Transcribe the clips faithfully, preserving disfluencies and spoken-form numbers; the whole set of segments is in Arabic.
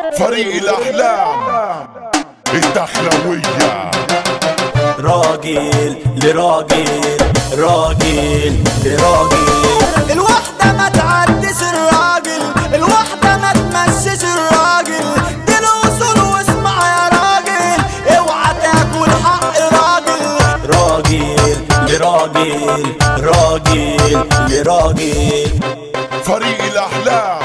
فريق الأحلام الدخلوية. راجل لراجل، راجل لراجل، الوحدة ما تعديش الراجل، الوحدة ما تمشيش الراجل، دي الوصول واسمع يا راجل، اوعى تاكل حق راجل. راجل لراجل، راجل لراجل، فريق الأحلام.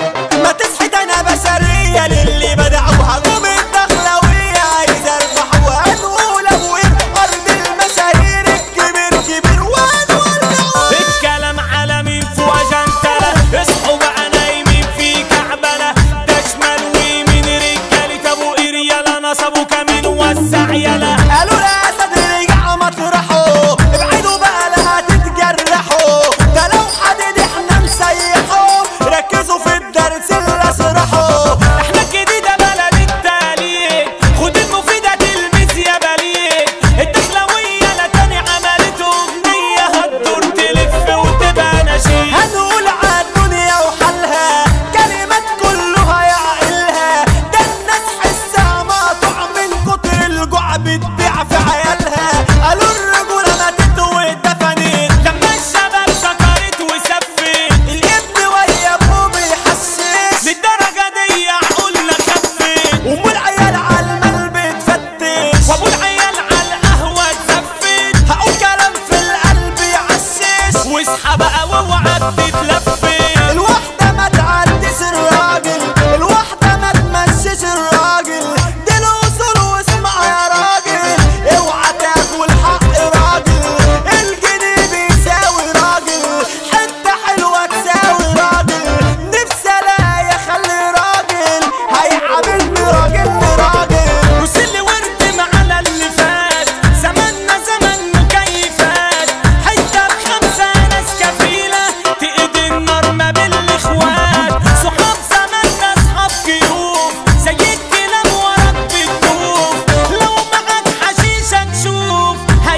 ما تصحي انا بشرية للي بدعوها قوم الدخلوية، عايز اربح وهنقول ابويب ارض المشاهير الكبير كبير وهنقول الكلام على مين فوق جنتلة، اصحوا بقى نايمين في كعبلة، ده شمال ويمين رجالة ابو قريالة نصبوا كمين وسع يلا. قالوا الاسد رجع مطرحه، ابعدوا بقى لا هتتجرحوا، ده لو حدد احنا نسيحه، ركزوا في الدرس اللي اشرحه. احنا الجديدة بلد التالية، خد المفيدة تلمس يا بليد، الدخلوية لا تاني عملت اغنية هتدور تلف وتبقى نشيد. هنقول عالدنيا وحالها كلمات كلها يعقلها، ده الناس حسها مقطوع من كتر الجوع بتبيع في عيالها. قالوا الرجولة ماتت واتدفنت لما الشباب سكرت وسفت، الابن ويا ابوه بيحسس، للدرجة دي عقولنا خفت، وام العيال عالمال بتفتش، وابو العيال عالقهوة اتزفت. هقول كلام في القلب يعشش، واصحى بقى واوعى تتلفت. الوحدة ما تعديش الراجل، الوحدة ما تمشيش الراجل، دي الوصول واسمع يا راجل، اوعى تاكل حق راجل، الجنيه بيساوي راجل، حتة حلوة تساوي راجل، نفسي الاقي اخلي راجل هيعاملني راجل لراجل. بص اللي ورد معنا اللي فات، زماننا زمن مكيفات، حتة بخمسة ناس كفيلة تقضي النار ما بين الاخوات، صحاب زماننا اصحاب كيوف زي الكلام ورا بتدوف، لو معاك حشيشة نشوف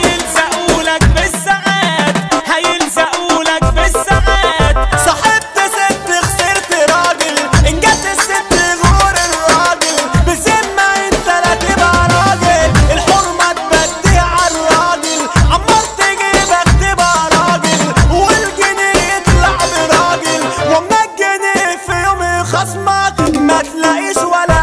هيلزقولك بالساعات، هيلزقولك بالساعات. صاحبت ست خسرت راجل، ان جت الست غور الراجل، بذمة انت لا تبقى راجل، الحرمة تبديها عالراجل، عمال تجيبك تبقى راجل، والجنيه يطلع براجل، واما الجنيه في يوم خصمك ما تلاقيش ولا